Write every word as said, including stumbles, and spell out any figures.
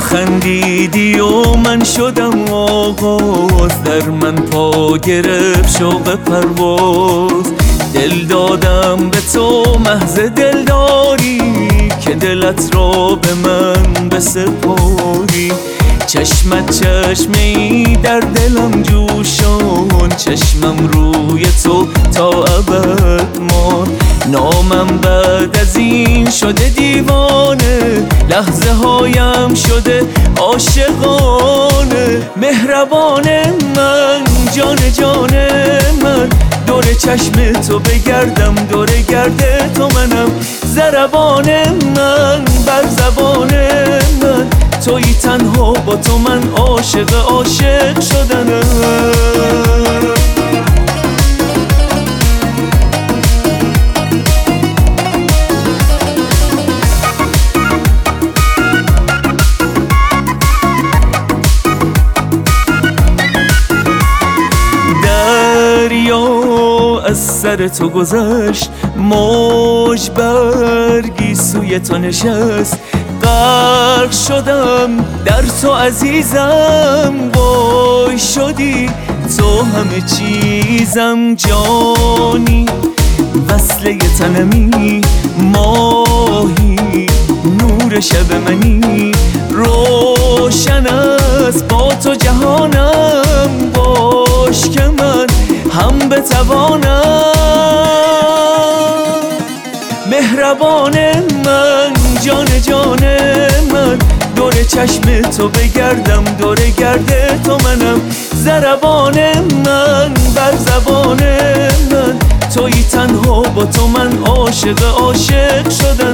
خندیدی و من شدم آغاز، در من پا گرفت شوق پرواز. دل دادم به تو محض دلداری، که دلت را به من بسپاری. چشمت چشمی در دلم جوشان، چشمم روی تو تا ابد مان. نامم بعد از این شده دیوانه، لحظه هایم شده عاشقانه. مهربان من، جان جان من، دور چشم تو بگردم، دور گرد تو منم. ضربان من بر زبان من، تویی تنها با تو من عاشق عاشق شدنم. از سر تو گذشت، موج برگی سوی تو نشست. غرق شدم در تو عزیزم، وای شدی تو همه چیزم. جانی وصله تنمی، ماهی نور شب منی. روشن است با تو جهانم، باش که من هم بتوانم. مهربان من، جان جان من، دور چشم تو بگردم، دور گرد تو منم. ضربان من بر زبان من، تویی تنها با تو من عاشق عاشق شدم.